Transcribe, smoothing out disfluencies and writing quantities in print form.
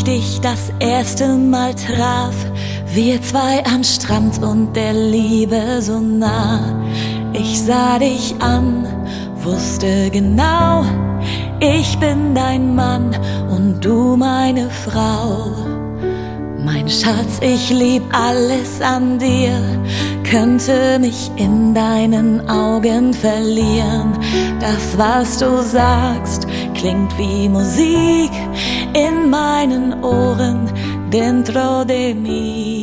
dich das erste Mal traf, wir zwei am Strand und der Liebe so nah. Ich sah dich an, wusste genau, ich bin dein Mann und du meine Frau. Mein Schatz, ich lieb alles an dir, könnte mich in deinen Augen verlieren. Das, was du sagst, klingt wie Musik in meinen Ohren, dentro de mí.